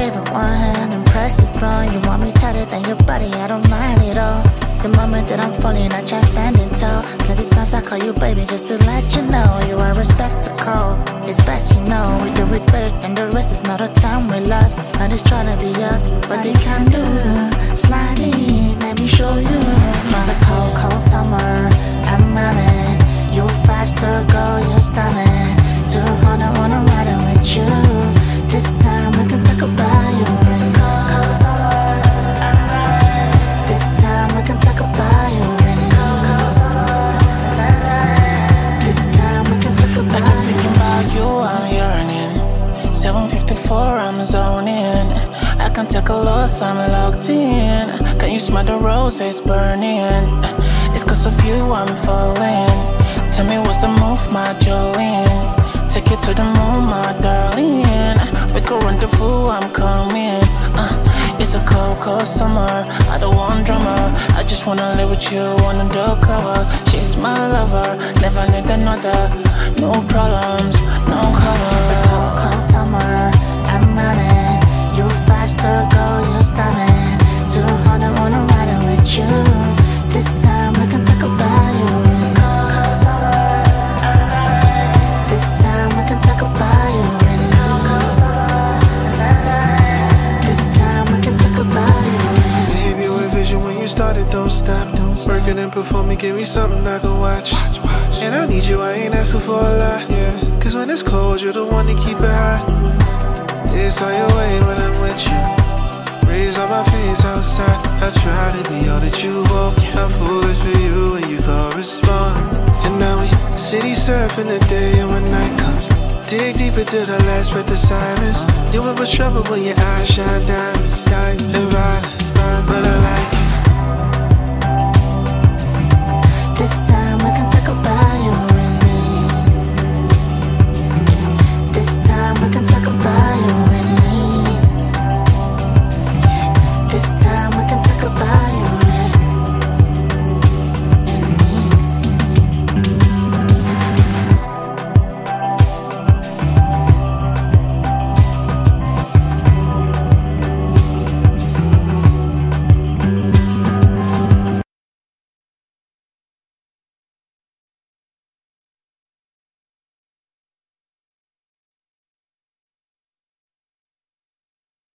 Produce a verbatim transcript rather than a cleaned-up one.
give it one hand, impressive from you want me tighter than your body, I don't mind it all. The moment that I'm falling, I try standing tall. Plenty times I call you baby just to let you know you are a spectacle. It's best you know we do it better than the rest. It's not a time we lost. Not just trying to be us, but they can do. Slide in, let me show you. It's a cold, cold summer. I'm running. You faster, go, you're stunning. two hundred wanna ride it with you. This time we can talk about you. It's a cold, cold summer. I'm running. This time we can talk about you. It's a cold, cold summer. I'm running. This time we can talk about you. Like I'm thinking about you, I'm yearning. seven fifty-four, I'm zoning. I can take a loss, I'm locked in. Can you smell the roses burning? It's cause of you I'm falling. Tell me what's the move, my Jolene. Take you to the moon, my darling. We could rendezvous, I'm coming. uh, It's a cold, cold summer. I don't want drama. I just wanna live with you undercover. She's my lover, never need another. No problems, no color. It's a cold, cold summer. I'm running. You faster, go, you're stunning. two hundred wanna ride it with you. This time we can talk about you. It's a cold, cold summer. I'm running. This time we can talk about you. It's a cold, cold summer. I'm running. This time we can talk about you. Baby, with vision when you started, don't stop. Working and performing, give me something I can watch. And I need you, I ain't asking for a lot. Yeah. Cause when it's cold, you're the one to keep it hot. It's on your way when I'm with you. Raise on my face outside. I try to be all that you want. I'm foolish for you when you correspond. And now we city surfing the day and when night comes. Dig deep into the last breath of silence. You ever trouble when your eyes shine diamonds and violence. But I like